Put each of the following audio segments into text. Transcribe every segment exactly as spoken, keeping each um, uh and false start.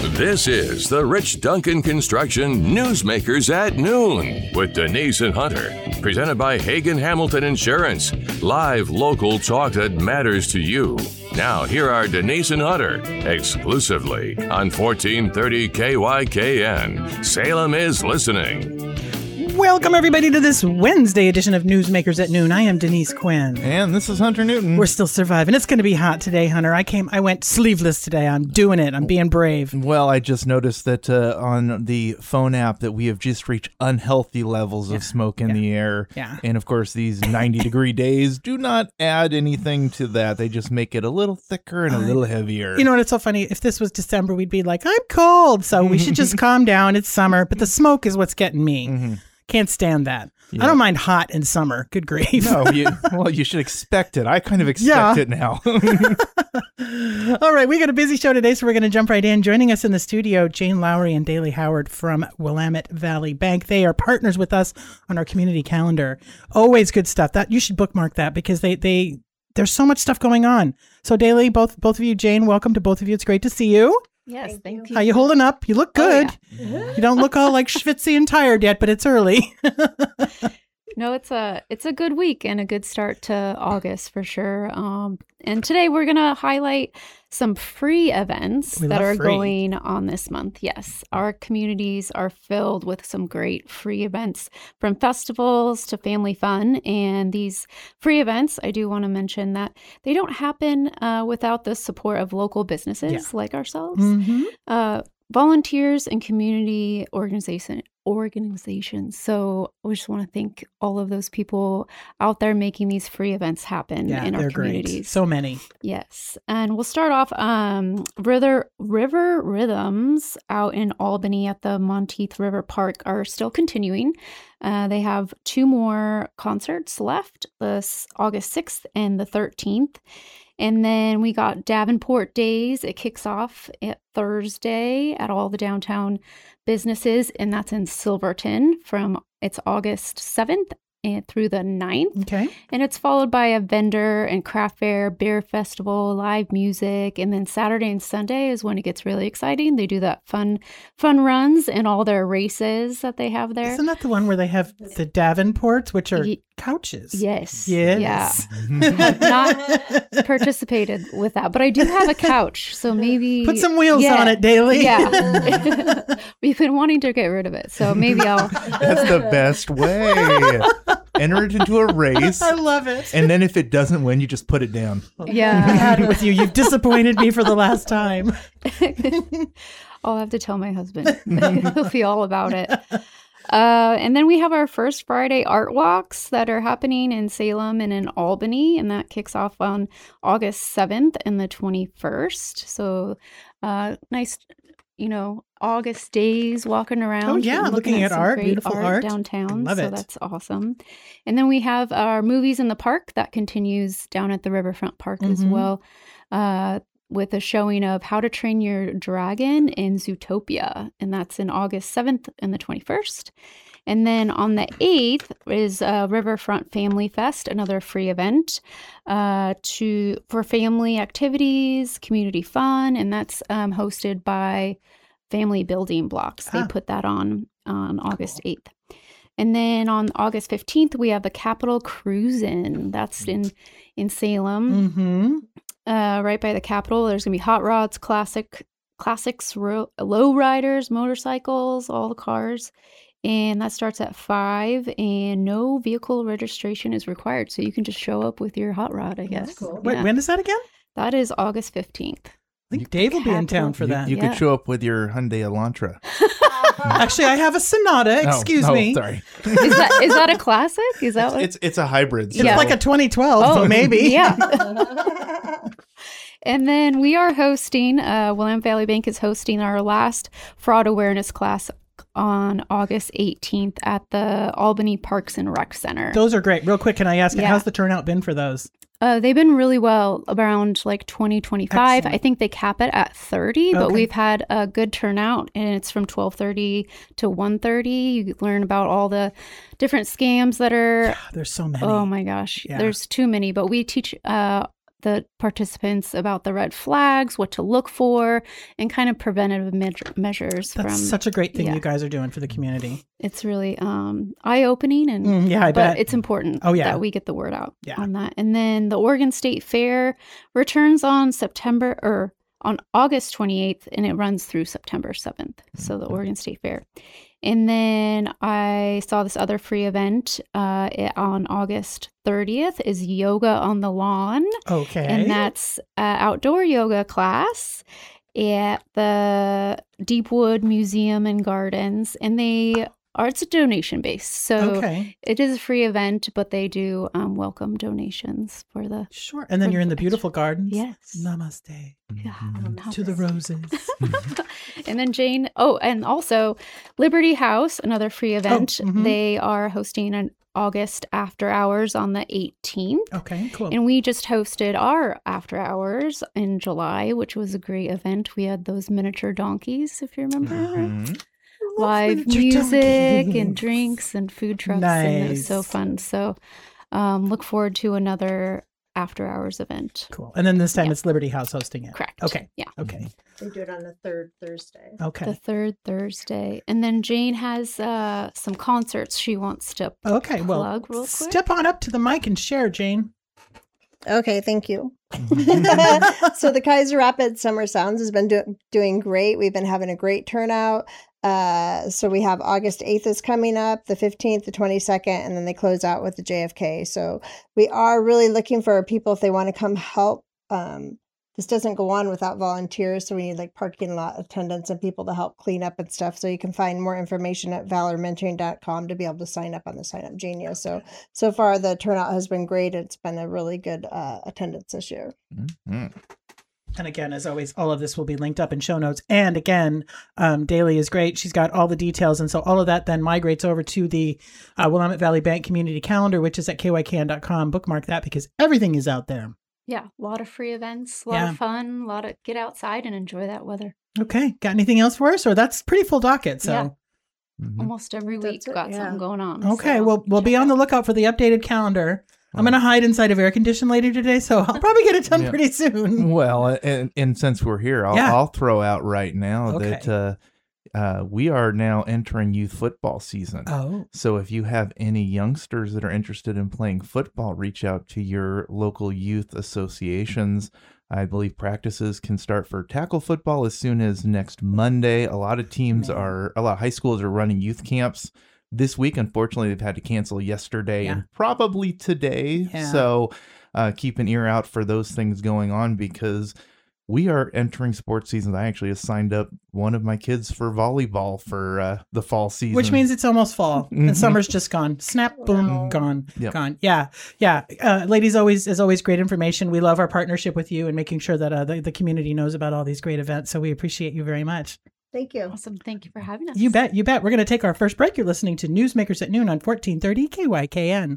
This is the Rich Duncan Construction Newsmakers at Noon with Denise and Hunter. Presented by Hagen Hamilton Insurance. Live local talk that matters to you. Now, here are Denise and Hunter, exclusively on fourteen thirty K Y K N. Salem is listening. Welcome, everybody, to this Wednesday edition of Newsmakers at Noon. I am Denise Quinn. And this is Hunter Newton. We're still surviving. It's going to be hot today, Hunter. I came, I went sleeveless today. I'm doing it. I'm being brave. Well, I just noticed that uh, on the phone app that we have just reached unhealthy levels yeah. of smoke in yeah. the air. Yeah. And, of course, these ninety degree days do not add anything to that. They just make it a little thicker and a little heavier. You know what? It's so funny. If this was December, we'd be like, I'm cold, so we should just calm down. It's summer. But the smoke is what's getting me. Mm-hmm. Can't stand that. Yeah. I don't mind hot in summer. Good grief. No, you, well, you should expect it. I kind of expect yeah. it now. All right, we got a busy show today, so we're going to jump right in. Joining us in the studio, Jane Lowry and Daley Howard from Willamette Valley Bank. They are partners with us on our community calendar. Always good stuff. That you should bookmark that because they they there's so much stuff going on. So Daley, both both of you, Jane, welcome to both of you. It's great to see you. Yes, thank, thank you. How you holding up? You look good. Oh, yeah. You don't look all like schwitzy and tired yet, but it's early. No, it's a it's a good week and a good start to August for sure. Um, and today we're going to highlight some free events we that are free. going on this month. Yes, our communities are filled with some great free events from festivals to family fun. And these free events, I do want to mention that they don't happen uh, without the support of local businesses yeah. like ourselves. Mm-hmm. Uh, volunteers and community organization organizations. So we just want to thank all of those people out there making these free events happen yeah, in our they're communities. Great. So many. Yes. And we'll start off um River River Rhythms out in Albany at the Monteith River Park are still continuing. Uh, they have two more concerts left, this August sixth and the thirteenth. And then we got Davenport Days. It kicks off at Thursday at all the downtown businesses, and that's in Silverton from it's August seventh and through the ninth. Okay. And it's followed by a vendor and craft fair, beer festival, live music, and then Saturday and Sunday is when it gets really exciting. They do that fun fun runs and all their races that they have there. Isn't that the one where they have the Davenports, which are y- couches? Yes. Yes. Yeah. Have not participated with that, but I do have a couch, so maybe put some wheels yeah, on it, Daley. Yeah. We've been wanting to get rid of it, so maybe I'll. That's the best way. Enter it into a race. I love it. And then if it doesn't win, you just put it down. Yeah. I had it with you. You've disappointed me for the last time. I'll have to tell my husband. He'll be all about it. Uh, and then we have our first Friday art walks that are happening in Salem and in Albany, and that kicks off on August seventh and the twenty-first. So uh, nice, you know, August days walking around. Oh, yeah, looking, looking at, at art, beautiful art, art downtown. Love so it. That's awesome. And then we have our movies in the park that continues down at the Riverfront Park mm-hmm. as well. Uh, with a showing of How to Train Your Dragon in Zootopia. And that's in August seventh and the twenty-first. And then on the eighth is uh, Riverfront Family Fest, another free event uh, to for family activities, community fun. And that's um, hosted by Family Building Blocks. They ah. put that on on August eighth. And then on August fifteenth, we have the Capitol Cruisin'. That's in, in Salem. Mm-hmm. Uh, right by the Capitol. There's going to be hot rods, classic, classics, ro- low riders, motorcycles, all the cars. And that starts at five, and no vehicle registration is required. So you can just show up with your hot rod, I guess. That's cool. Yeah. Wait, when is that again? That is August fifteenth. I think Dave will be in town for that. You, you yeah. could show up with your Hyundai Elantra. Actually, I have a Sonata. Excuse oh, oh, me. Sorry. Is that is that a classic? Is that it's, what? it's it's a hybrid. It's So. yeah. like a twenty twelve, oh, so maybe. Yeah. And then we are hosting, uh, Willamette Valley Bank is hosting our last fraud awareness class on August eighteenth at the Albany Parks and Rec Center. Those are great. Real quick, can I ask, yeah. how's the turnout been for those? Uh, they've been really well, around like twenty, twenty-five. Excellent. I think they cap it at thirty, but okay. we've had a good turnout, and it's from twelve thirty to one thirty. You learn about all the different scams that are... Yeah, there's so many. Oh my gosh. Yeah. There's too many, but we teach... Uh, the participants about the red flags, what to look for, and kind of preventative me- measures. That's from, such a great thing yeah. you guys are doing for the community. It's really um, eye-opening, and Mm, yeah, I but bet. it's important Oh, yeah. that we get the word out Yeah. on that. And then the Oregon State Fair returns on September or on August twenty-eighth, and it runs through September seventh. So the Oregon State Fair. And then I saw this other free event uh, it, on August thirtieth is Yoga on the Lawn. Okay. And that's an outdoor yoga class at the Deepwood Museum and Gardens. And they are, it's a donation base. So okay. it is a free event, but they do um, welcome donations for the. Sure. And then for you're in the the- beautiful gardens. Yes. Namaste. Yeah, To the roses. and then Jane, oh, and also Liberty House, another free event. mhm. They are hosting an August after hours on the eighteenth. Okay, cool. And we just hosted our after hours in July, which was a great event. We had those miniature donkeys, if you remember. Mhm. Live miniature music donkeys. and drinks and food trucks. And it was so Nice. fun. So um, look forward to another after hours event. Cool. And then this time Yeah. it's Liberty House hosting it. Correct. Okay. Yeah. Okay. They do it on the third Thursday. Okay. The third Thursday. And then Jane has uh, some concerts she wants to Okay. Well, plug real quick. step on up to the mic and share, Jane. Okay, thank you. So the Kaiser Rapids Summer Sounds has been do- doing great. We've been having a great turnout. Uh, so we have August eighth is coming up, the fifteenth, the twenty-second, and then they close out with the J F K. So we are really looking for people if they want to come help. Um, this doesn't go on without volunteers, so we need like parking lot attendants and people to help clean up and stuff. So you can find more information at valor mentoring dot com to be able to sign up on the Sign Up Genius. So so far the turnout has been great. It's been a really good uh, attendance this year. Mhm. And again, as always, all of this will be linked up in show notes. And again, um, Daly is great. She's got all the details. And so all of that then migrates over to the uh, Willamette Valley Bank Community Calendar, which is at k y k n dot com. Bookmark that because everything is out there. Yeah, a lot of free events, a lot Yeah. of fun, a lot of get outside and enjoy that weather. Okay. Got anything else for us? Or that's pretty full docket. So. Yeah. Mhm. Almost every week That's it, got yeah. something going on. Okay, so well, we'll be check on the out. lookout for the updated calendar. I'm going to hide inside of air condition later today, so I'll probably get it done Yeah. pretty soon. Well, and, and since we're here, I'll, Yeah. I'll throw out right now Okay. that uh, uh, we are now entering youth football season. Oh, So if you have any youngsters that are interested in playing football, reach out to your local youth associations. I believe practices can start for tackle football as soon as next Monday. A lot of teams Man. are, a lot of high schools are running youth camps this week. Unfortunately, they've had to cancel yesterday Yeah. and probably today. Yeah. So uh, keep an ear out for those things going on because we are entering sports season. I actually have signed up one of my kids for volleyball for uh, the fall season. which means it's almost fall Mhm. and summer's just gone. Snap, boom, Wow. gone, Yep. gone. Yeah, yeah. Uh, ladies, always is always great information. We love our partnership with you and making sure that uh, the, the community knows about all these great events. So we appreciate you very much. Thank you. Awesome. Thank you for having us. You bet, you bet. We're going to take our first break. You're listening to Newsmakers at Noon on fourteen thirty K Y K N.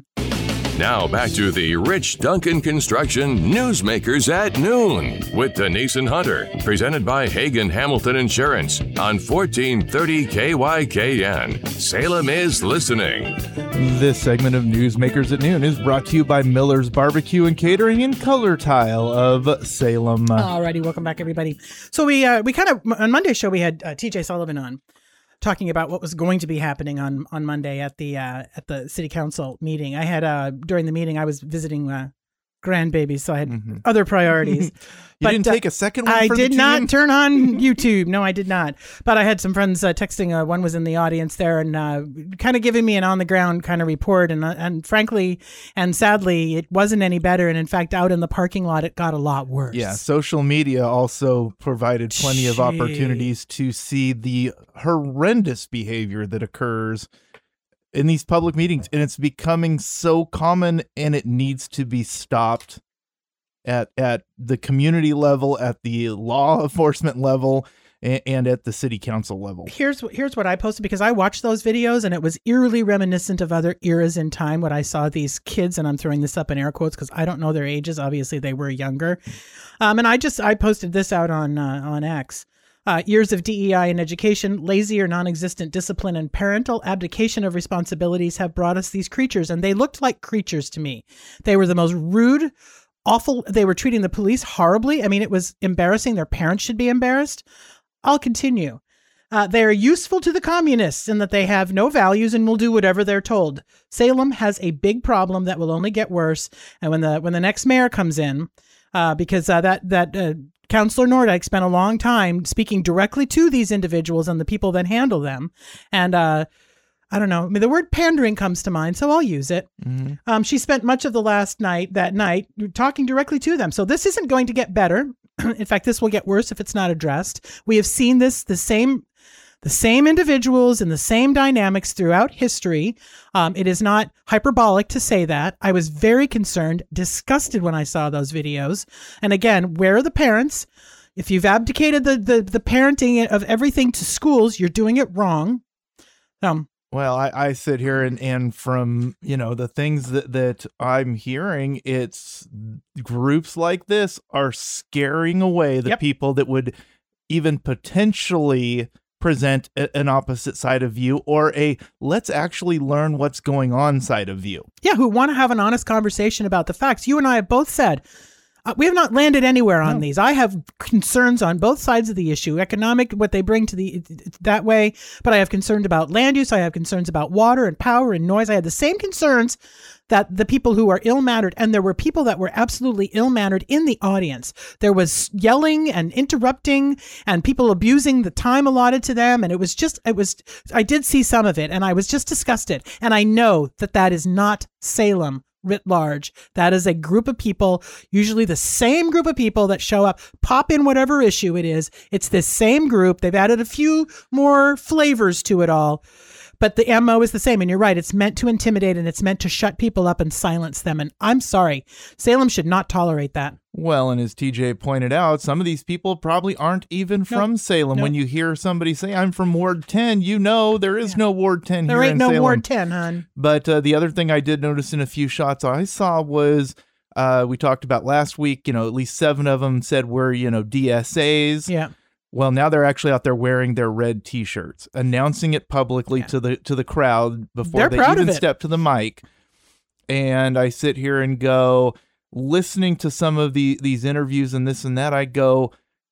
Now back to the Rich Duncan Construction Newsmakers at Noon with Denise and Hunter, presented by Hagen Hamilton Insurance on fourteen thirty K Y K N. Salem is listening. This segment of Newsmakers at Noon is brought to you by Miller's Barbecue and Catering and Color Tile of Salem. Alrighty, welcome back, everybody. So we uh, we kind of on Monday's show we had uh, T J Sullivan on, talking about what was going to be happening on on Monday at the uh, at the city council meeting. I had uh, during the meeting I was visiting uh, grandbabies, so I had Mhm. other priorities. You But, didn't uh, take a second one I for did the not team? turn on YouTube. No, I did not. But I had some friends uh, texting. Uh, one was in the audience there and uh, kind of giving me an on the ground kind of report. And uh, and frankly and sadly, it wasn't any better. And in fact, out in the parking lot, it got a lot worse. Yeah, social media also provided plenty of Gee. opportunities to see the horrendous behavior that occurs in these public meetings. And it's becoming so common and it needs to be stopped at at the community level, at the law enforcement level, and, and at the city council level. Here's here's what I posted because I watched those videos and it was eerily reminiscent of other eras in time when I saw these kids, and I'm throwing this up in air quotes because I don't know their ages. Obviously, they were younger, um, and I just I posted this out on uh, on X. Uh, years of D E I in education, lazy or non-existent discipline, and parental abdication of responsibilities have brought us these creatures, and they looked like creatures to me. They were the most rude, awful. They were treating the police horribly. I mean, it was embarrassing. Their parents should be embarrassed. I'll continue. Uh, they are useful to the communists in that they have no values and will do whatever they're told. Salem has a big problem that will only get worse. And when the when the next mayor comes in, uh, because uh, that that uh, Councillor Nordyke spent a long time speaking directly to these individuals and the people that handle them, and uh, I don't know. I mean, the word pandering comes to mind, so I'll use it. Mm-hmm. Um, she spent much of the last night, that night, talking directly to them. So this isn't going to get better. In fact, this will get worse if it's not addressed. We have seen this, the same, the same individuals and the same dynamics throughout history. Um, it is not hyperbolic to say that. I was very concerned, disgusted when I saw those videos. And again, where are the parents? If you've abdicated the the, the parenting of everything to schools, you're doing it wrong. Um. Well, I, I sit here and, and from, you know, the things that, that I'm hearing, it's groups like this are scaring away the Yep. people that would even potentially present a, an opposite side of view, or a let's actually learn what's going on side of view. Yeah, who want to have an honest conversation about the facts. You and I have both said, uh, we have not landed anywhere on No. these. I have concerns on both sides of the issue, economic, what they bring to the that way, but I have concerns about land use. I have concerns about water and power and noise. I had the same concerns that the people who are ill-mannered, and there were people that were absolutely ill-mannered in the audience. There was yelling and interrupting and people abusing the time allotted to them. And it was just, it was, I did see some of it and I was just disgusted. And I know that that is not Salem writ large. That is a group of people, usually the same group of people that show up, pop in whatever issue it is. It's this same group. They've added a few more flavors to it all. But the M O is the same. And you're right. It's meant to intimidate and it's meant to shut people up and silence them. And I'm sorry, Salem should not tolerate that. Well, and as T J pointed out, some of these people probably aren't even Nope. from Salem. Nope. When you hear somebody say, I'm from Ward ten, you know there is Yeah. no Ward ten There here ain't in no Salem. Ward ten, hon. But uh, the other thing I did notice in a few shots I saw was, uh, we talked about last week, you know, at least seven of them said we're, you know, D S As. Yeah. Well, now they're actually out there wearing their red T-shirts, announcing it publicly Yeah. to the to the crowd before They're they proud of even it. step to the mic. And I sit here and go, listening to some of the these interviews and this and that, I go,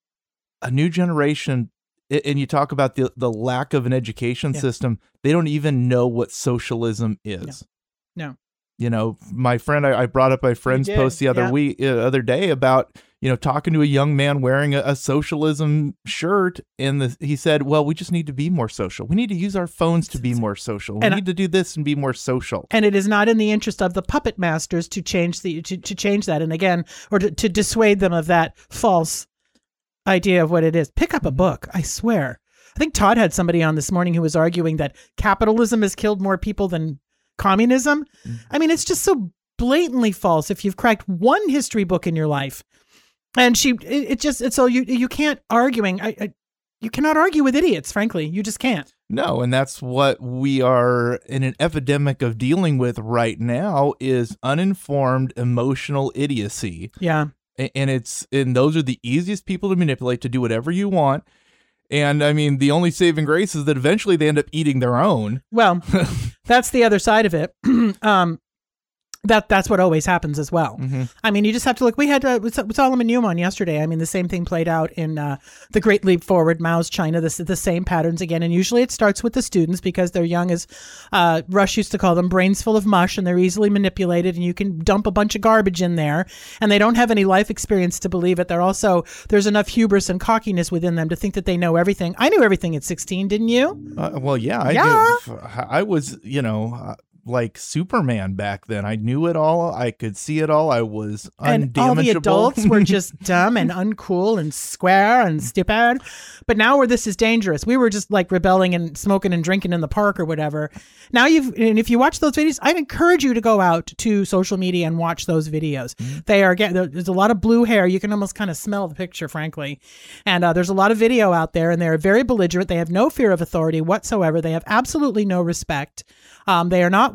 a new generation, a- and you talk about the the lack of an education Yeah. system. They don't even know what socialism is. No. You know, my friend, I, I brought up my friend's did, post the other yeah. week, uh, other day about, you know, talking to a young man wearing a, a socialism shirt. And the, he said, well, we just need to be more social. We need to use our phones to be more social. We And I- need to do this and be more social. And it is not in the interest of the puppet masters to change the to, to change that. And again, or to, to dissuade them of that false idea of what it is. Pick up a book. I swear. I think Todd had somebody on this morning who was arguing that capitalism has killed more people than communism. I mean, it's just so blatantly false if you've cracked one history book in your life. And she, it, it just, it's so you, you can't arguing. I, I, you cannot argue with idiots, frankly. You just can't. No, and that's what we are in an epidemic of dealing with right now is uninformed emotional idiocy. Yeah. A- And it's, and those are the easiest people to manipulate to do whatever you want. And I mean, the only saving grace is that eventually they end up eating their own. Well, that's the other side of it. um, that that's what always happens as well. Mm-hmm. I mean, you just have to look. We had uh, with Solomon Newman yesterday. I mean, the same thing played out in uh, The Great Leap Forward, Mao's China. This the same patterns again, and usually it starts with the students because they're young, as uh, Rush used to call them, brains full of mush, and they're easily manipulated. And you can dump a bunch of garbage in there, and they don't have any life experience to believe it. They're also there's enough hubris and cockiness within them to think that they know everything. I knew everything at sixteen, didn't you? Uh, well, yeah, I Yeah. did. I was, you know, uh, like Superman back then. I knew it all. I could see it all. I was And undamageable. all the adults were just dumb and uncool and square and stupid. But now where this is dangerous, we were just like rebelling and smoking and drinking in the park or whatever. Now you've, and if you watch those videos, I'd encourage you to go out to social media and watch those videos. Mm-hmm. They are, there's a lot of blue hair. You can almost kind of smell the picture, frankly. And uh, there's a lot of video out there and they're very belligerent. They have no fear of authority whatsoever. They have absolutely no respect. Um, they are not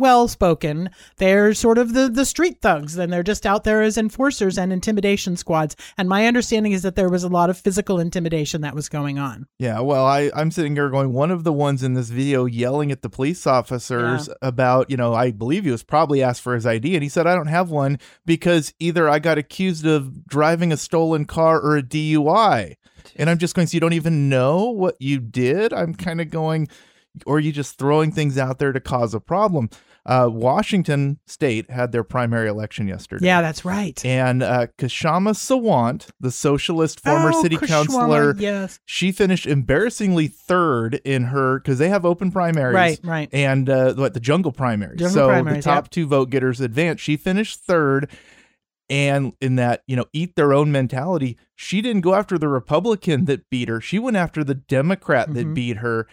well spoken. They're sort of the, the street thugs, and they're just out there as enforcers and intimidation squads. And my understanding is that there was a lot of physical intimidation that was going on. Yeah, well, I, I'm sitting here going, one of the ones in this video yelling at the police officers Yeah. about, you know, I believe he was probably asked for his I D, and he said, I don't have one because either I got accused of driving a stolen car or a D U I. And I'm just going, so you don't even know what you did? I'm kind of going, or are you just throwing things out there to cause a problem? Uh, Washington State had their primary election yesterday. Yeah, that's right. And uh, Kshama Sawant, the socialist former Oh, city Kshama, councilor, yes. she finished embarrassingly third in her, because they have open primaries. Right, right. And uh, what, the jungle primaries. Jungle so primaries, the top yep. two vote getters advanced. She finished third. And in that, you know, eat their own mentality, she didn't go after the Republican that beat her. She went after the Democrat Mhm. that beat her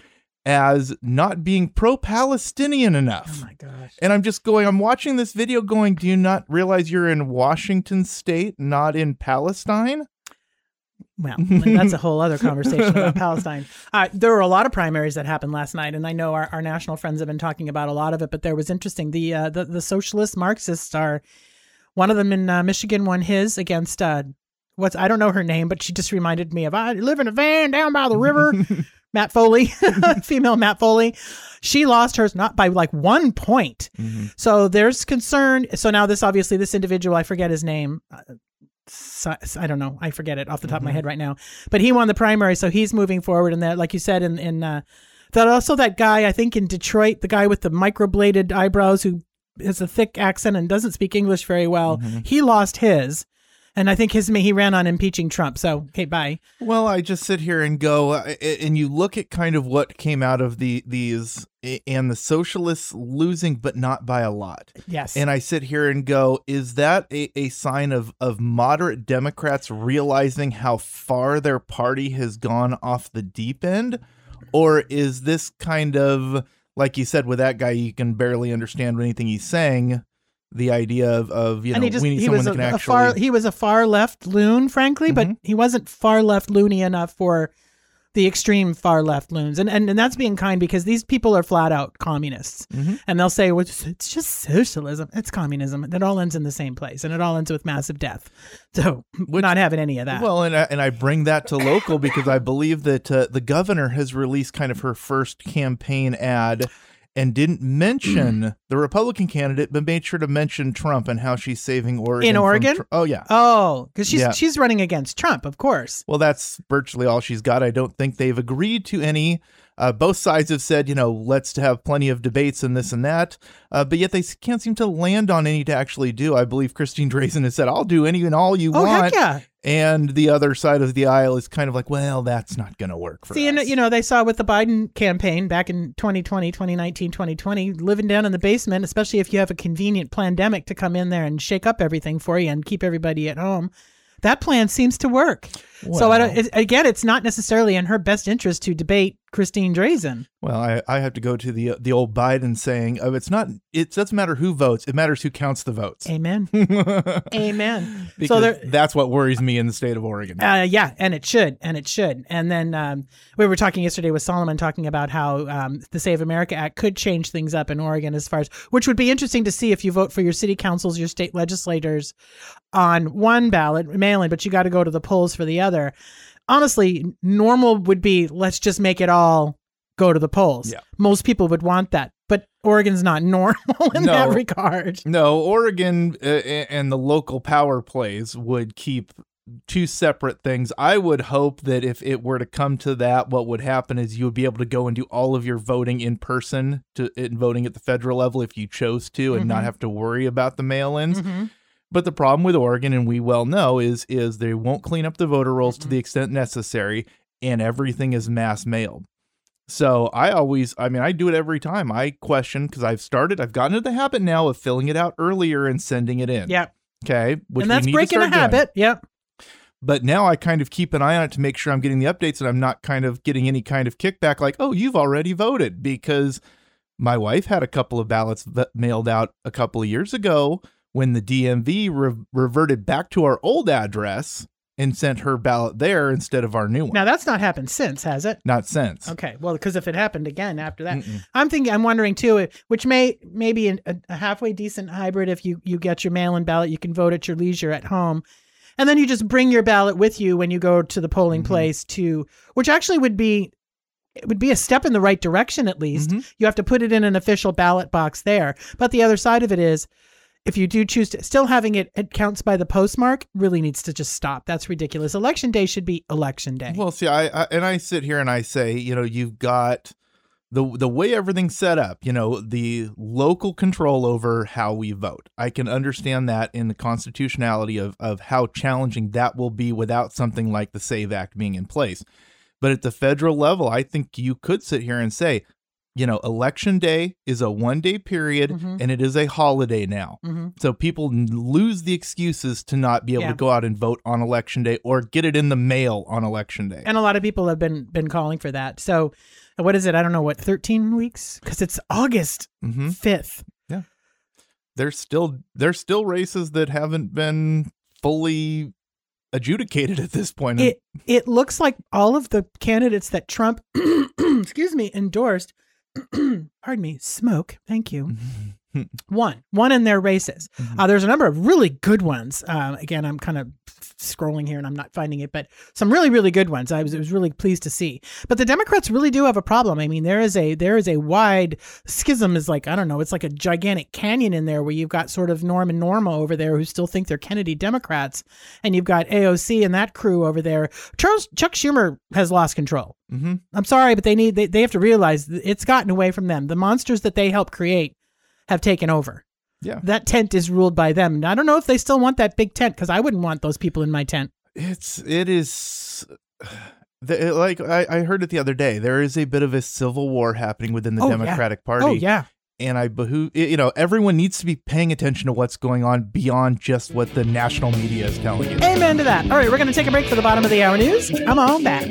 as not being pro-Palestinian enough. Oh my gosh. And I'm just going, I'm watching this video going, do you not realize you're in Washington State, not in Palestine? Well, that's a whole other conversation about Palestine. Uh, there were a lot of primaries that happened last night, and I know our, our national friends have been talking about a lot of it, but there was interesting. The uh, the, the socialist Marxists are, one of them in uh, Michigan won his against, uh, what's, I don't know her name, but she just reminded me of, I live in a van down by the river. Matt Foley, female Matt Foley. She lost hers not by like one point. Mm-hmm. So there's concern. So now this, obviously this individual, I forget his name. Uh, so, I don't know. I forget it off the top mm-hmm. of my head right now, but he won the primary. So he's moving forward. And that, like you said, in, in, uh, that also that guy, I think in Detroit, the guy with the microbladed eyebrows who has a thick accent and doesn't speak English very well. Mm-hmm. He lost his. And I think his he ran on impeaching Trump. So, okay, bye. Well, I just sit here and go, uh, and you look at kind of what came out of the these and the socialists losing, but not by a lot. Yes. And I sit here and go, is that a, a sign of, of moderate Democrats realizing how far their party has gone off the deep end? Or is this kind of, like you said, with that guy, you can barely understand anything he's saying? The idea of, of you know, he just, we need he someone was that a, can a actually... far, he was a far left loon, frankly, Mm-hmm. but he wasn't far left loony enough for the extreme far left loons. And, and and that's being kind, because these people are flat out communists. Mm-hmm. And they'll say, well, it's, it's just socialism. It's communism. It all ends in the same place. And it all ends with massive death. So we're not having any of that. Well, and I, and I bring that to local because I believe that uh, the governor has released kind of her first campaign ad and didn't mention the Republican candidate, but made sure to mention Trump and how she's saving Oregon. In Oregon? Tr- oh, yeah. Oh, because she's Yeah. she's running against Trump, of course. Well, that's virtually all she's got. I don't think they've agreed to any. Uh, both sides have said, you know, let's have plenty of debates and this and that. Uh, but yet they s- can't seem to land on any to actually do. I believe Christine Drazen has said, I'll do any and all you Oh, want. heck yeah. And the other side of the aisle is kind of like, well, that's not going to work for See, us. and, you know, they saw with the Biden campaign back in twenty twenty, twenty nineteen, twenty twenty, living down in the basement, especially if you have a convenient pandemic to come in there and shake up everything for you and keep everybody at home. That plan seems to work. So I don't, it, again, it's not necessarily in her best interest to debate Christine Drazen. Well, I, I have to go to the the old Biden saying of it's not it doesn't matter who votes, it matters who counts the votes. Amen. Amen. Because so there, that's what worries me in the state of Oregon. Uh, yeah, and it should, and it should. And then um, we were talking yesterday with Solomon talking about how um, the Save America Act could change things up in Oregon as far as, which would be interesting to see if you vote for your city councils, your state legislators on one ballot, mail-in, but you got to go to the polls for the other. Honestly, normal would be, let's just make it all go to the polls. Yeah. Most people would want that, but Oregon's not normal in No. that regard. No, Oregon uh, and the local power plays would keep two separate things. I would hope that if it were to come to that, what would happen is you would be able to go and do all of your voting in person to in voting at the federal level if you chose to, and Mm-hmm. not have to worry about the mail-ins. Mm-hmm. But the problem with Oregon, and we well know, is is they won't clean up the voter rolls to the extent necessary, and everything is mass mailed. So I always, I mean, I do it every time. I question, because I've started, I've gotten into the habit now of filling it out earlier and sending it in. Yeah. Okay. Which And that's we need breaking to a start doing. habit. Yep. But now I kind of keep an eye on it to make sure I'm getting the updates and I'm not kind of getting any kind of kickback like, oh, you've already voted, because my wife had a couple of ballots v- mailed out a couple of years ago when the D M V re- reverted back to our old address and sent her ballot there instead of our new one. Now, that's not happened since, has it? Not since. Okay. Well, because if it happened again after that, Mm-mm. I'm thinking, I'm wondering too, which may maybe a, a halfway decent hybrid. If you, you get your mail-in ballot, you can vote at your leisure at home. And then you just bring your ballot with you when you go to the polling Mm-hmm. place to, which actually would be, it would be a step in the right direction at least. Mm-hmm. You have to put it in an official ballot box there. But the other side of it is, if you do choose to, still having it, it counts by the postmark really needs to just stop. That's ridiculous. Election day should be election day. Well, see, I, I and I sit here and I say, you know, you've got the the way everything's set up, you know, the local control over how we vote. I can understand that in the constitutionality of of how challenging that will be without something like the SAVE Act being in place. But at the federal level, I think you could sit here and say, you know, election day is a one day period Mhm. and it is a holiday now. Mhm. So people n- lose the excuses to not be able Yeah. to go out and vote on election day or get it in the mail on election day. And a lot of people have been been calling for that. So what is it? I don't know, what, thirteen weeks? Because it's August Mhm. fifth. There's still there's still races that haven't been fully adjudicated at this point. It it looks like all of the candidates that Trump, excuse me, endorsed, pardon me, smoke, thank you, won, won in their races. Mhm. Uh, there's a number of really good ones. Um, again, I'm kind of scrolling here and I'm not finding it, but some really, really good ones. I was, I was really pleased to see. But the Democrats really do have a problem. I mean, there is a there is a wide schism. Is like, I don't know, it's like a gigantic canyon in there where you've got sort of Norm and Norma over there who still think they're Kennedy Democrats, and you've got A O C and that crew over there. Charles Chuck Schumer has lost control. Mm-hmm. I'm sorry, but they need they, they have to realize that it's gotten away from them. The monsters that they helped create have taken over. Yeah. That tent is ruled by them. And I don't know if they still want that big tent, because I wouldn't want those people in my tent. It's it is the, like I, I heard it the other day. There is a bit of a civil war happening within the Oh, yeah. Democratic Party. Oh, yeah. And I behoove you know everyone needs to be paying attention to what's going on beyond just what the national media is telling you. Amen to that. All right, we're going to take a break for the bottom of the hour news. Come on back.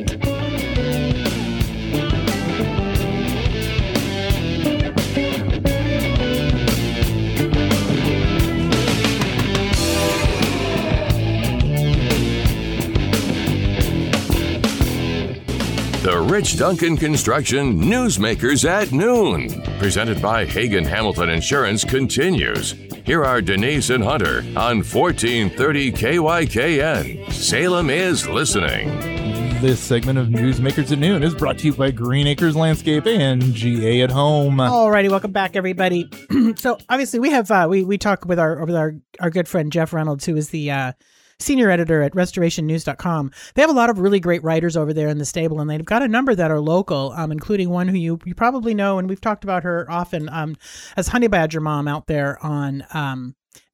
The Rich Duncan Construction Newsmakers at Noon, presented by Hagen Hamilton Insurance, continues. Here are Denise and Hunter on fourteen thirty K Y K N. Salem is listening. This segment of Newsmakers at Noon is brought to you by Green Acres Landscape and G A at Home. Alrighty, welcome back, everybody. So obviously, we have uh, we we talk with our with our our good friend Jeff Reynolds, who is the uh, senior editor at restoration news dot com. They have a lot of really great writers over there in the stable, and they've got a number that are local, um, including one who you, you probably know, and we've talked about her often, um, as Honey Badger Mom out there on um,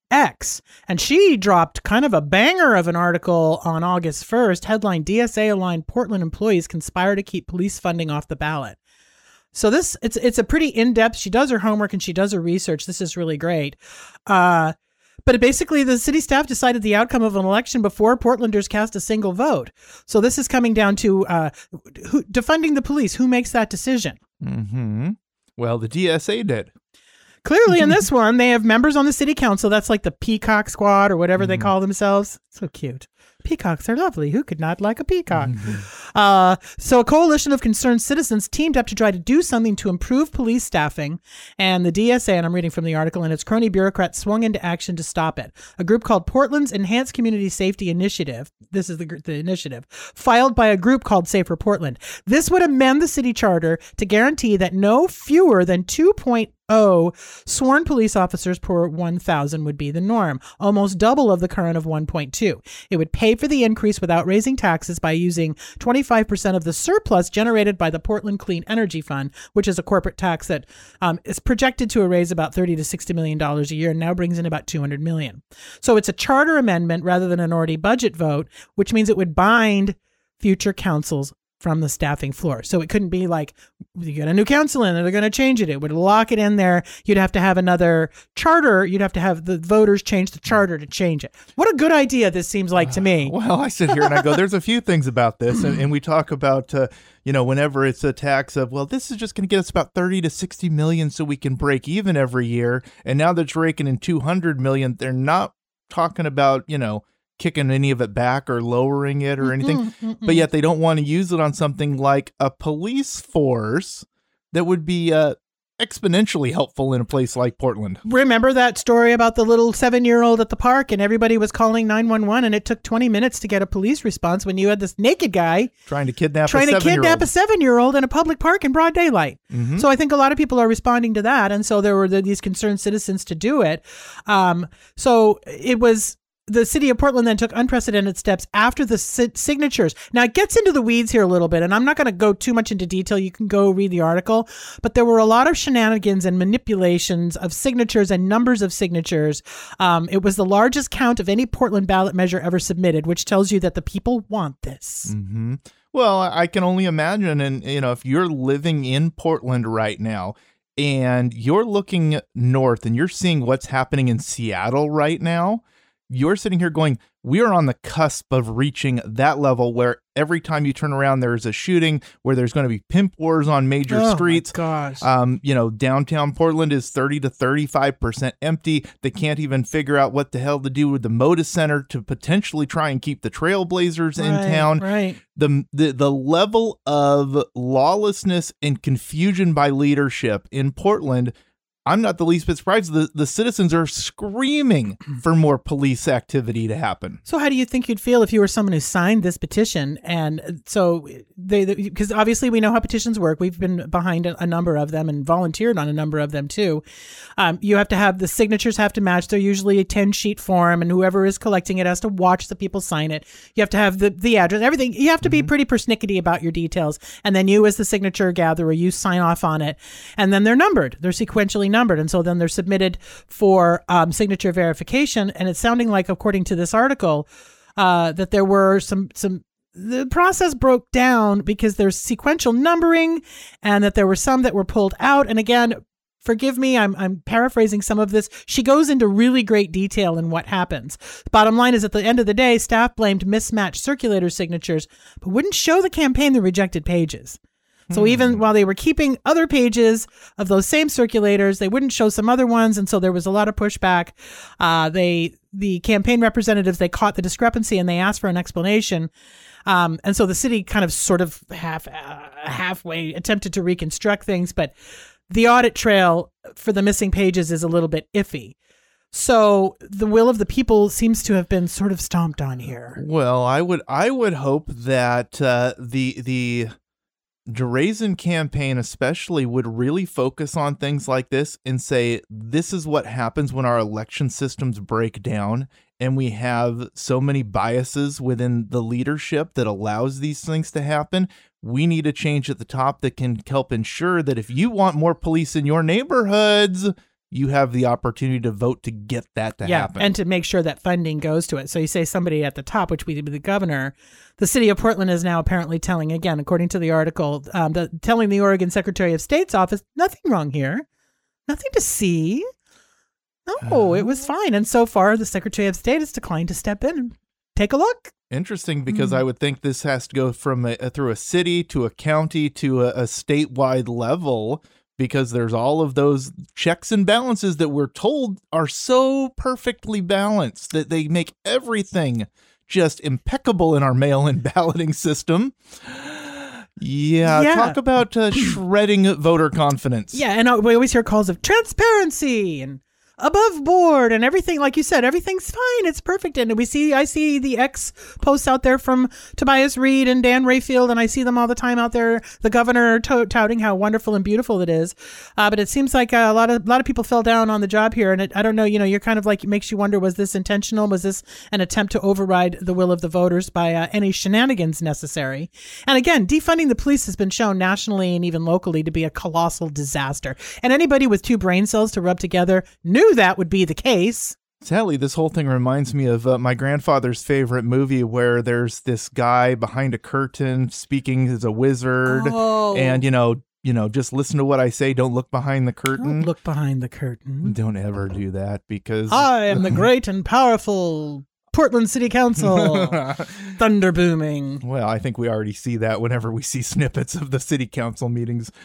X. And she dropped kind of a banger of an article on August first, headline, D S A-aligned Portland employees conspire to keep police funding off the ballot. So this, it's it's a pretty in-depth, she does her homework and she does her research. This is really great. Uh, But basically, the city staff decided the outcome of an election before Portlanders cast a single vote. So this is coming down to uh, who, defunding the police. Who makes that decision? Mm-hmm. Well, the D S A did. Clearly, in this one, they have members on the city council. That's like the Peacock Squad or whatever they call themselves. So cute. Peacocks are lovely. Who could not like a peacock? Mm-hmm. Uh, so a coalition of concerned citizens teamed up to try to do something to improve police staffing. And the D S A, and I'm reading from the article, and its crony bureaucrats swung into action to stop it. A group called Portland's Enhanced Community Safety Initiative, this is the, the initiative, filed by a group called Safer Portland. This would amend the city charter to guarantee that no fewer than two point oh sworn police officers per one thousand would be the norm, almost double of the current of one point two. It would pay for the increase without raising taxes by using twenty-five percent of the surplus generated by the Portland Clean Energy Fund, which is a corporate tax that um, is projected to raise about thirty to sixty million dollars a year and now brings in about two hundred million dollars. So it's a charter amendment rather than an already budget vote, which means it would bind future councils from the staffing floor. So it couldn't be like, you get a new council in and they're going to change it. It would lock it in there. You'd have to have another charter. You'd have to have the voters change the charter to change it. What a good idea this seems like to me. Well, I sit here and I go, there's a few things about this. And, and we talk about, uh, you know, whenever it's a tax of, well, this is just going to get us about thirty to sixty million so we can break even every year. And now they're raking in two hundred million. They're not talking about, you know, kicking any of it back or lowering it or anything. Mm-mm, mm-mm. But yet they don't want to use it on something like a police force that would be uh, exponentially helpful in a place like Portland. Remember that story about the little seven-year-old at the park and everybody was calling nine one one and it took twenty minutes to get a police response when you had this naked guy Trying to kidnap trying a to seven-year-old. kidnap a seven-year-old in a public park in broad daylight. Mhm. So I think a lot of people are responding to that. And so there were the, these concerned citizens to do it. Um, so it was... The city of Portland then took unprecedented steps after the si- signatures. Now, it gets into the weeds here a little bit, and I'm not going to go too much into detail. You can go read the article. But there were a lot of shenanigans and manipulations of signatures and numbers of signatures. Um, it was the largest count of any Portland ballot measure ever submitted, which tells you that the people want this. Mm-hmm. Well, I can only imagine, and you know, if you're living in Portland right now and you're looking north and you're seeing what's happening in Seattle right now, you're sitting here going, we are on the cusp of reaching that level where every time you turn around, there's a shooting, where there's going to be pimp wars on major Oh, my streets. gosh. Um, you know, downtown Portland is thirty to thirty-five percent empty. They can't even figure out what the hell to do with the Moda Center to potentially try and keep the Trailblazers in Right, town. Right. The, the the level of lawlessness and confusion by leadership in Portland, I'm not the least bit surprised. The, the citizens are screaming for more police activity to happen. So how do you think you'd feel if you were someone who signed this petition? And so they, because obviously we know how petitions work. We've been behind a, a number of them and volunteered on a number of them too. Um, you have to have the signatures have to match. They're usually a ten sheet form, and whoever is collecting it has to watch the people sign it. You have to have the, the address, everything. You have to be Mm-hmm. pretty persnickety about your details. And then you as the signature gatherer, you sign off on it. And then they're numbered. They're sequentially numbered. And so then they're submitted for um, signature verification. And it's sounding like, according to this article, uh, that there were some, some, the process broke down because there's sequential numbering and that there were some that were pulled out. And again, forgive me, I'm, I'm paraphrasing some of this. She goes into really great detail in what happens. Bottom line is, at the end of the day, staff blamed mismatched circulator signatures, but wouldn't show the campaign the rejected pages. So even while they were keeping other pages of those same circulators, they wouldn't show some other ones. And so there was a lot of pushback. Uh, they, the campaign representatives, they caught the discrepancy and they asked for an explanation. Um, and so the city kind of sort of half, uh, halfway attempted to reconstruct things, but the audit trail for the missing pages is a little bit iffy. So the will of the people seems to have been sort of stomped on here. Well, I would I would hope that uh, the the DeRazan campaign especially would really focus on things like this and say, this is what happens when our election systems break down and we have so many biases within the leadership that allows these things to happen. We need a change at the top that can help ensure that if you want more police in your neighborhoods, you have the opportunity to vote to get that to yeah, happen. and to make sure that funding goes to it. So you say somebody at the top, which would be the governor. The city of Portland is now apparently telling, again, according to the article, um, the, telling the Oregon Secretary of State's office, nothing wrong here. Nothing to see. No, it was fine. And so far, the Secretary of State has declined to step in and take a look. Interesting, because Mm. I would think this has to go from a, through a city to a county to a, a statewide level, because there's all of those checks and balances that we're told are so perfectly balanced that they make everything just impeccable in our mail-in balloting system. Yeah, Yeah. talk about uh, shredding voter confidence. Yeah, and uh, we always hear calls of transparency and above board and everything. Like you said, everything's fine. It's perfect. And we see, I see the X posts out there from Tobias Reed and Dan Rayfield, and I see them all the time out there. The governor to- touting how wonderful and beautiful it is. Uh, but it seems like a lot of a lot of people fell down on the job here. And it, I don't know, you know, you're kind of like, it makes you wonder, was this intentional? Was this an attempt to override the will of the voters by uh, any shenanigans necessary? And again, defunding the police has been shown nationally and even locally to be a colossal disaster. And anybody with two brain cells to rub together knew that would be the case. Sally, this whole thing reminds me of uh, my grandfather's favorite movie, where there's this guy behind a curtain speaking as a wizard, Oh. and you know, you know, just listen to what I say. Don't look behind the curtain. Don't look behind the curtain. Don't ever do that, because I am the great and powerful Portland City Council. Thunder booming. Well, I think we already see that whenever we see snippets of the city council meetings.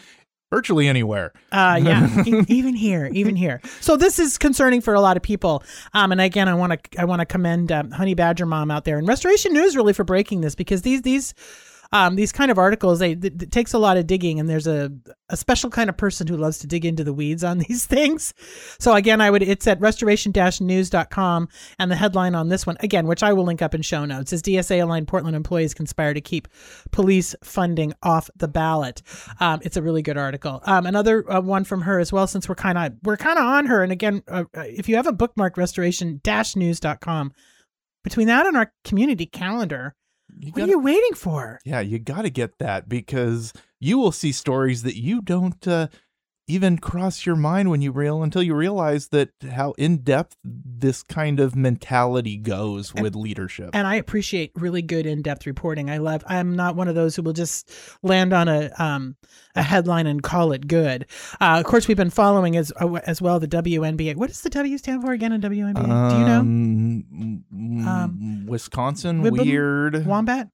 virtually anywhere. Uh, yeah, e- even here, even here. So this is concerning for a lot of people. Um, and again, I want to I want to commend um, Honey Badger Mom out there and Restoration News really for breaking this, because these these um, these kind of articles, they th- it takes a lot of digging, and there's a a special kind of person who loves to dig into the weeds on these things. So again, I would it's at restoration dash news dot com, and the headline on this one, again, which I will link up in show notes, is D S A-aligned Portland employees conspire to keep police funding off the ballot. Um, it's a really good article. Um, another uh, one from her as well, since we're kind of we're kind of on her. And again, uh, if you have a bookmark, restoration dash news dot com, between that and our community calendar, You what gotta, are you waiting for? Yeah, you got to get that, because you will see stories that you don't uh, even cross your mind when you real until you realize that how in depth this kind of mentality goes with leadership. And I appreciate really good in-depth reporting. I love. I'm not one of those who will just land on a um a headline and call it good. Uh, of course, we've been following as uh, as well the W N B A. What does the W stand for again in W N B A? Do you know? Um, Um, Wisconsin, Wibbum? weird. Wombat?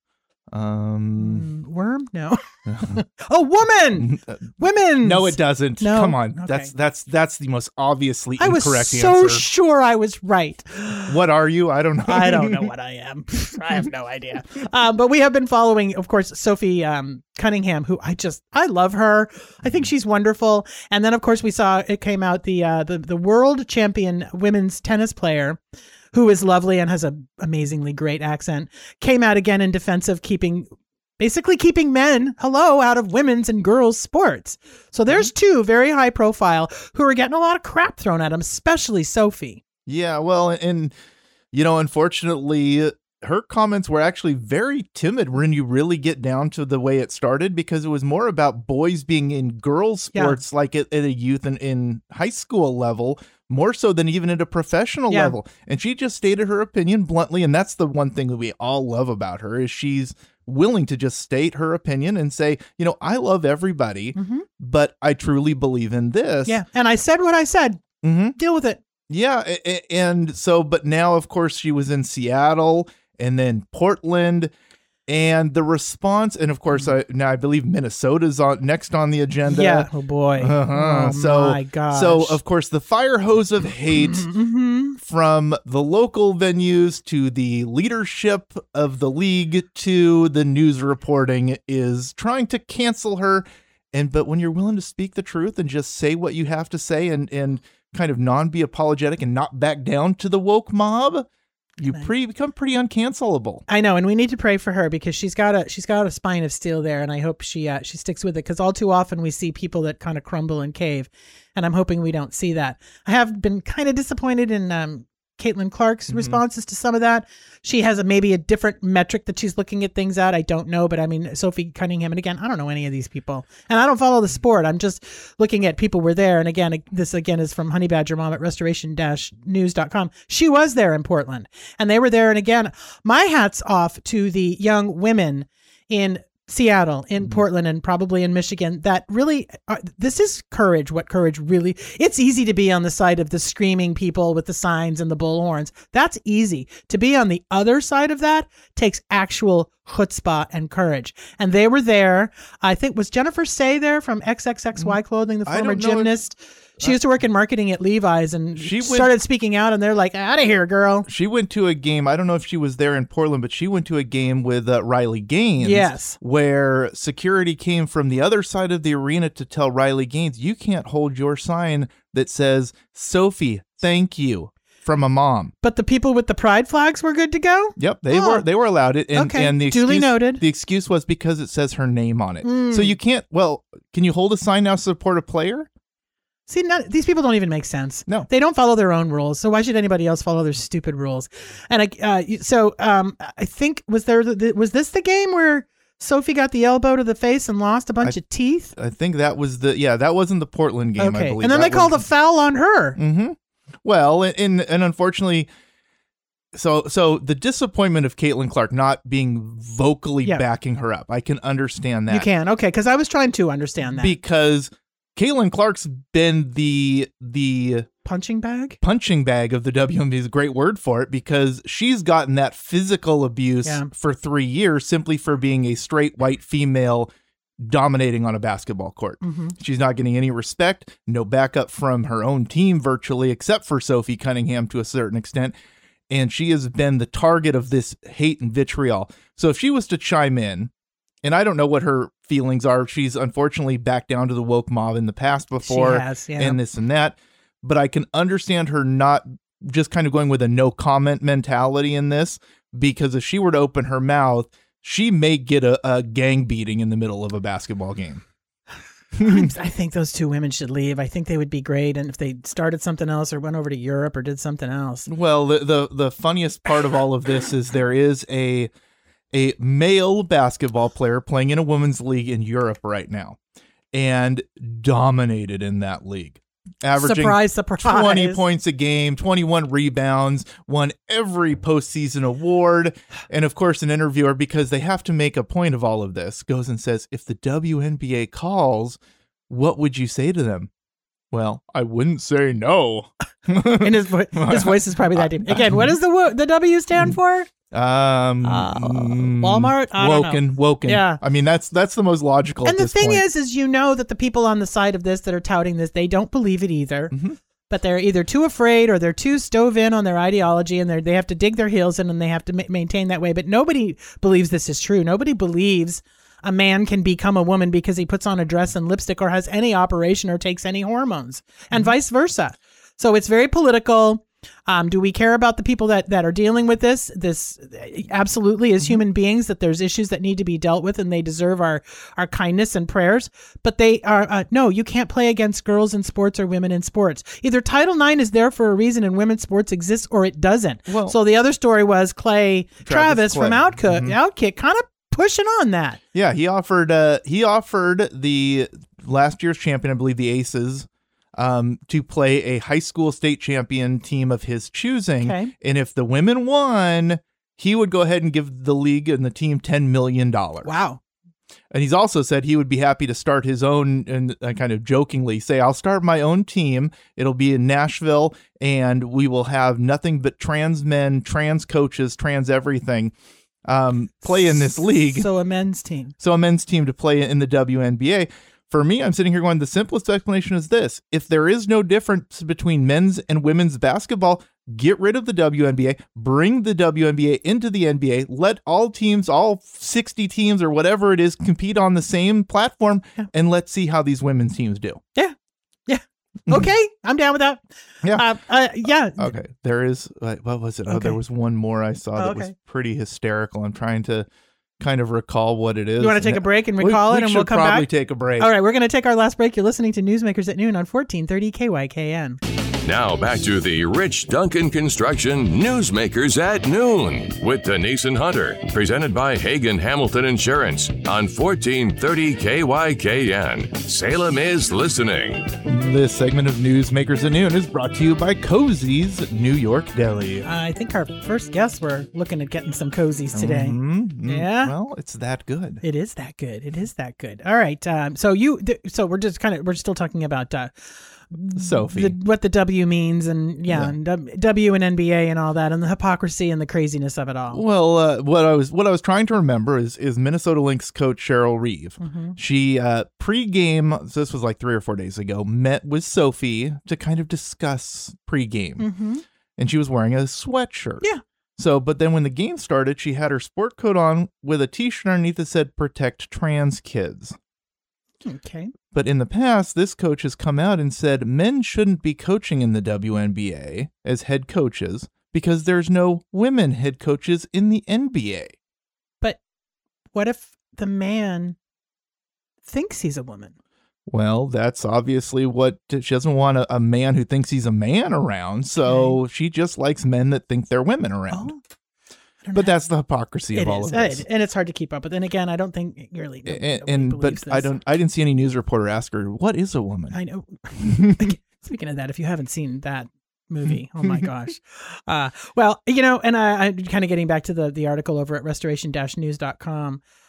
Um, Mm, worm? No. Oh, woman! Women! no, it doesn't. No? Come on, Okay. that's that's that's the most obviously I was incorrect so answer. sure I was right. What are you? I don't know. I don't know what I am. I have no idea. Um, but we have been following, of course, Sophie um, Cunningham, who I just, I love her. I think she's wonderful. And then, of course, we saw it came out the uh, the, the world champion women's tennis player, who is lovely and has an amazingly great accent, came out again in defense of keeping, basically keeping men, hello, out of women's and girls' sports. So there's two very high profile who are getting a lot of crap thrown at them, especially Sophie. Yeah, well, and you know, unfortunately, her comments were actually very timid when you really get down to the way it started, because it was more about boys being in girls' sports, yeah. like at, at a youth and in high school level, more so than even at a professional yeah. level. And she just stated her opinion bluntly, and that's the one thing that we all love about her, is she's willing to just state her opinion and say, you know, I love everybody, mm-hmm. but I truly believe in this. Yeah, and I said what I said. Mm-hmm. Deal with it. Yeah, and so, but now, of course, she was in Seattle and then Portland, and the response, and of course, I, now I believe Minnesota's on next on the agenda. Yeah. Oh boy. Uh-huh. Oh so, my gosh. So of course, the fire hose of hate mm-hmm. from the local venues to the leadership of the league to the news reporting is trying to cancel her. And but when you're willing to speak the truth and just say what you have to say and and kind of non be apologetic and not back down to the woke mob, you pretty become pretty uncancelable. I know, and we need to pray for her, because she's got a she's got a spine of steel there, and I hope she uh, she sticks with it, because all too often we see people that kind of crumble and cave, and I'm hoping we don't see that. I have been kind of disappointed in um, Caitlin Clark's mm-hmm. responses to some of that. She has a maybe a different metric that she's looking at things at. I don't know, but I mean, Sophie Cunningham, and again, I don't know any of these people, and I don't follow the sport. I'm just looking at people were there, and again, this again is from Honey Badger Mom at restoration dash news dot com. She was there in Portland, and they were there, and again, my hat's off to the young women in Seattle, in mm-hmm. Portland, and probably in Michigan, that really, uh, this is courage, what courage really, it's easy to be on the side of the screaming people with the signs and the bullhorns. That's easy. To be on the other side of that takes actual chutzpah and courage. And they were there. I think, was Jennifer Say there from X X X Y Clothing, the former gymnast? If- She used to work in marketing at Levi's, and she went, started speaking out, and they're like, out of here, girl. She went to a game. I don't know if she was there in Portland, but she went to a game with uh, Riley Gaines. Yes. Where security came from the other side of the arena to tell Riley Gaines, you can't hold your sign that says, Sophie, thank you, from a mom. But the people with the pride flags were good to go? Yep, they oh. were they were allowed it. And, okay, and the excuse, duly noted. The excuse was because it says her name on it. Mm. So you can't, well, can you hold a sign now to support a player? See, none, these people don't even make sense. No. They don't follow their own rules. So why should anybody else follow their stupid rules? And I, uh, so um, I think, was there the, was this the game where Sophie got the elbow to the face and lost a bunch I, of teeth? I think that was the, yeah, that wasn't the Portland game, okay. I believe. And then that they called was, a foul on her. Mm-hmm. Well, and, and unfortunately, so so the disappointment of Caitlin Clark not being vocally yeah. backing her up, I can understand that. You can, okay, because I was trying to understand that. Because Caitlin Clark's been the the punching bag? Punching bag of the W N B is a great word for it, because she's gotten that physical abuse yeah. for three years simply for being a straight white female dominating on a basketball court. Mm-hmm. She's not getting any respect, no backup from her own team virtually, except for Sophie Cunningham to a certain extent. And she has been the target of this hate and vitriol. So if she was to chime in, and I don't know what her feelings are, she's unfortunately backed down to the woke mob in the past before, She has, yeah. and this and that. But I can understand her not just kind of going with a no comment mentality in this, because if she were to open her mouth, she may get a, a gang beating in the middle of a basketball game. I'm- I think those two women should leave. I think they would be great. And if they started something else or went over to Europe or did something else. Well, the, the the funniest part of all of this is there is a a male basketball player playing in a women's league in Europe right now, and dominated in that league, averaging Surprise, surprise. twenty points a game, twenty-one rebounds, won every postseason award. And of course, an interviewer, because they have to make a point of all of this, goes and says, if the W N B A calls, what would you say to them? Well, I wouldn't say no. And his, vo- his voice is probably that deep. Again, what does the wo- the W stand for? Um, Uh, mm, Walmart? I don't Woken, woken. Yeah. I mean, that's that's the most logical. And at the this thing point. is, is you know that the people on the side of this that are touting this, they don't believe it either. Mhm. But they're either too afraid or they're too stove in on their ideology, and they they have to dig their heels in and they have to ma- maintain that way. But nobody believes this is true. Nobody believes a man can become a woman because he puts on a dress and lipstick or has any operation or takes any hormones, and Mm-hmm. vice versa. So it's very political. Um, do we care about the people that, that are dealing with this? This absolutely, as human beings, that there's issues that need to be dealt with, and they deserve our, our kindness and prayers. But they are uh, no, you can't play against girls in sports or women in sports. Either Title nine is there for a reason and women's sports exists, or it doesn't. Well- so the other story was Clay Travis, Travis from Clay. Outkick, Mhm. Outkick, kind of pushing on that. Yeah, he offered uh, he offered the last year's champion, I believe the Aces, um, to play a high school state champion team of his choosing. Okay. And if the women won, he would go ahead and give the league and the team ten million dollars. Wow. And he's also said he would be happy to start his own, and uh, kind of jokingly say, I'll start my own team. It'll be in Nashville, and we will have nothing but trans men, trans coaches, trans everything um, play in this league. So a men's team. So a men's team to play in the W N B A. For me, I'm sitting here going, the simplest explanation is this. If there is no difference between men's and women's basketball, get rid of the W N B A, bring the W N B A into the N B A, let all teams, all sixty teams or whatever it is, compete on the same platform, Yeah. and let's see how these women's teams do. Yeah. Yeah. Okay. I'm down with that. Yeah. Uh, uh, yeah. Okay. There is, uh, what was it? Oh, Okay. there was one more I saw that Okay. was pretty hysterical. I'm trying to kind of recall what it is. You want to take a break and recall we, it, and we we'll should come probably back? take a break. All right, we're going to take our last break. You're listening to Newsmakers at Noon on fourteen thirty K Y K N. Now back to the Rich Duncan Construction Newsmakers at Noon with Denise and Hunter, presented by Hagen Hamilton Insurance on fourteen thirty K Y K N. Salem is listening. This segment of Newsmakers at Noon is brought to you by Cozy's New York Deli. I think our first guests were looking at getting some cozies today. Mhm, mhm. Yeah. Well, it's that good. It is that good. It is that good. All right. Um, so you, th- so we're just kind of, we're still talking about uh, Sophie. the, what the W means, and yeah, Yeah. and W- W and N B A and all that, and the hypocrisy and the craziness of it all. Well, uh, what I was what I was trying to remember is is Minnesota Lynx coach Cheryl Reeve. Mm-hmm. She uh, pregame, so this was like three or four days ago, met with Sophie to kind of discuss pregame, Mm-hmm. and she was wearing a sweatshirt. Yeah. So, but then when the game started, she had her sport coat on with a T-shirt underneath that said "Protect Trans Kids." Okay. But in the past, this coach has come out and said men shouldn't be coaching in the W N B A as head coaches because there's no women head coaches in the N B A. But what if the man thinks he's a woman? Well, that's obviously what she doesn't want a, a man who thinks he's a man around. So she just likes men that think they're women around. Oh, I don't But know. that's the hypocrisy It of all is, of this. and it's hard to keep up. But then again, I don't think really. nobody- and, nobody and but believes I this. don't. I didn't see any news reporter ask her, "What is a woman?" I know. Speaking of that, if you haven't seen that movie, oh my gosh. Uh, well, you know, and I, I kind of getting back to the the article over at restoration dash news dot com.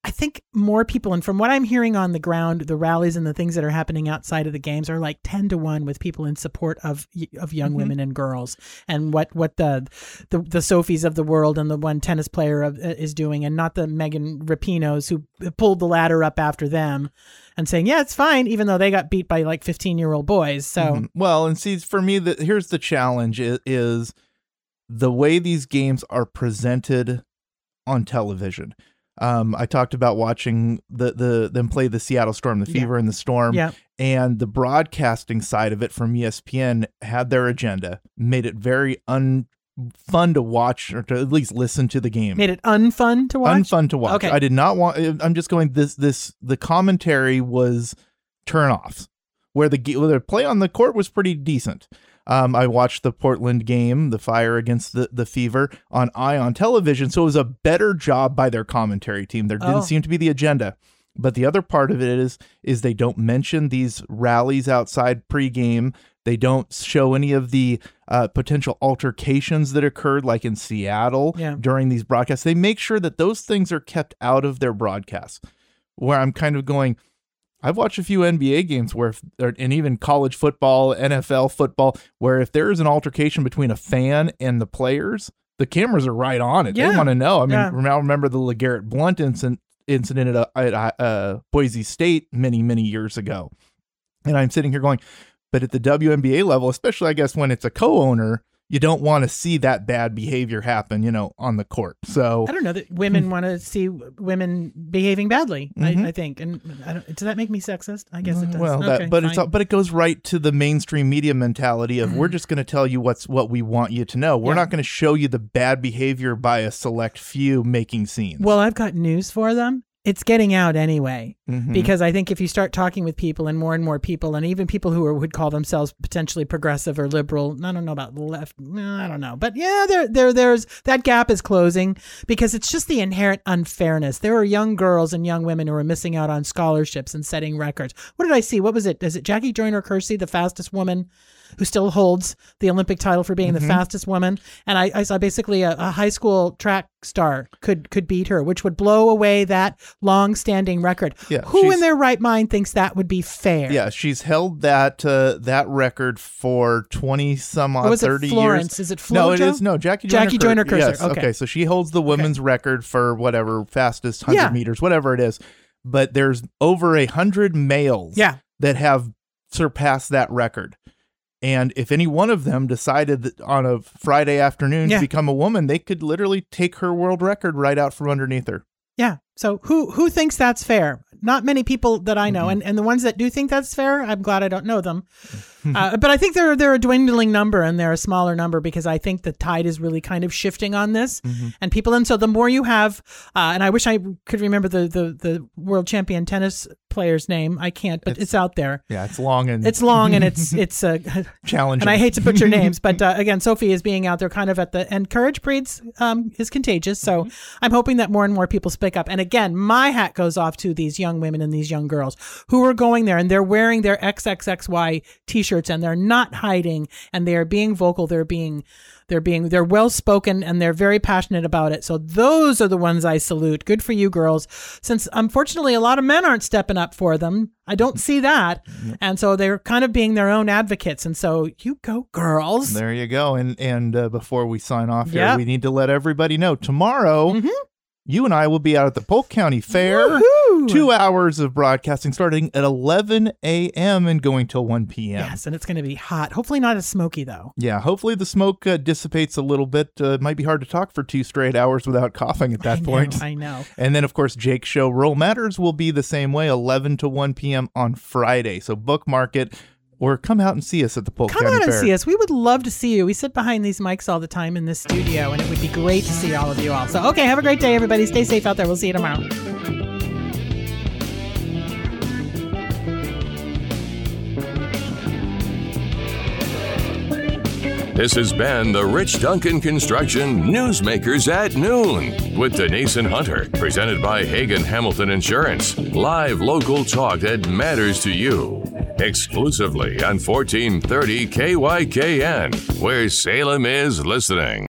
I think more people, and from what I'm hearing on the ground, the rallies and the things that are happening outside of the games are like ten to one with people in support of of young mm-hmm. women and girls, and what what the, the the Sophies of the world and the one tennis player of, uh, is doing, and not the Megan Rapinos who pulled the ladder up after them and saying, yeah, it's fine, even though they got beat by like fifteen year old boys. So mm-hmm. well, and see, for me, the, here's the challenge is, is the way these games are presented on television. Um, I talked about watching the, the them play the Seattle Storm, the Fever yeah. and the Storm, yeah. and the broadcasting side of it from E S P N had their agenda, made it very un fun to watch, or to at least listen to the game. Made it unfun to watch. Unfun to watch. Okay. I did not want. I'm just going. This this the commentary was turnoffs, where the where the play on the court was pretty decent. Um, I watched the Portland game, the Fire against the, the Fever, on Ion Television, so it was a better job by their commentary team. There didn't oh. seem to be the agenda. But the other part of it is, is they don't mention these rallies outside pregame. They don't show any of the uh, potential altercations that occurred, like in Seattle yeah. during these broadcasts. They make sure that those things are kept out of their broadcasts, where I'm kind of going, I've watched a few N B A games where, if, and even college football, N F L football, where if there is an altercation between a fan and the players, the cameras are right on it. Yeah. They want to know. I mean, Yeah. now remember the LeGarrette Blount incident, incident at, at uh, Boise State many, many years ago. And I'm sitting here going, but at the W N B A level, especially I guess when it's a co-owner, you don't want to see that bad behavior happen, you know, on the court. So I don't know that women want to see women behaving badly. Mm-hmm. I, I think, and I don't, does that make me sexist? I guess it does. Well, okay, that, but fine. it's but it goes right to the mainstream media mentality of Mm-hmm. we're just going to tell you what's what we want you to know. We're Yeah. not going to show you the bad behavior by a select few making scenes. Well, I've got news for them. It's getting out anyway, Mhm. because I think if you start talking with people, and more and more people, and even people who are, would call themselves potentially progressive or liberal, I don't know about left, I don't know, but yeah, there, there, there's that gap is closing, because it's just the inherent unfairness. There are young girls and young women who are missing out on scholarships and setting records. What did I see? What was it? Is it Jackie Joyner-Kersee, the fastest woman who still holds the Olympic title for being Mhm. the fastest woman? And I, I saw basically a, a high school track star could could beat her, which would blow away that long-standing record. Yeah, Who she's- in their right mind thinks that would be fair? yeah, she's held that uh, that record for twenty some odd Or was it thirty Florence? years. Is it No, it Flojo? is no Jackie Jackie Joyner-Kersee. Joyner-Kersee, Yes, okay. So she holds the women's record for whatever fastest hundred Yeah. meters, whatever it is. But there's over a hundred males Yeah. that have surpassed that record. And if any one of them decided that on a Friday afternoon Yeah. to become a woman, they could literally take her world record right out from underneath her. Yeah. So who who thinks that's fair? Not many people that I know, Mm-hmm. and, and the ones that do think that's fair, I'm glad I don't know them. uh, but I think they're they're a dwindling number, and they're a smaller number, because I think the tide is really kind of shifting on this, Mm-hmm. and people. And so the more you have, uh, and I wish I could remember the the the world champion tennis player's name. I can't, but it's, It's- out there. Yeah, it's long and It's long and it's it's uh, challenging. and I hate to butcher names, but uh, again, Sophie is being out there kind of at the, and courage breeds um, is contagious. So Mm-hmm. I'm hoping that more and more people speak up. And again, my hat goes off to these young women and these young girls who are going there and they're wearing their X X X Y t-shirts, and they're not hiding, and they are being vocal. They're being, they're being, they're well spoken, and they're very passionate about it. So those are the ones I salute. Good for you, girls. Since unfortunately a lot of men aren't stepping up for them, I don't see that. And so they're kind of being their own advocates. And so you go, girls. There you go. And and uh, before we sign off here, Yep. we need to let everybody know tomorrow, Mhm. you and I will be out at the Polk County Fair. Woohoo! Two hours of broadcasting starting at eleven a.m. and going till one p.m. Yes, and it's going to be hot. Hopefully not as smoky, though. Yeah, hopefully the smoke uh, dissipates a little bit. Uh, it might be hard to talk for two straight hours without coughing at that I know, point. I know. And then, of course, Jake's show, Rural Matters, will be the same way, eleven to one p.m. on Friday. So bookmark it, or come out and see us at the Polk Come County out and Fair. see us. We would love to see you. We sit behind these mics all the time in this studio, and it would be great to see all of you all. So, okay, have a great day, everybody. Stay safe out there. We'll see you tomorrow. This has been the Rich Duncan Construction Newsmakers at Noon with Denise and Hunter, presented by Hagen Hamilton Insurance. Live local talk that matters to you. Exclusively on fourteen thirty K Y K N, where Salem is listening.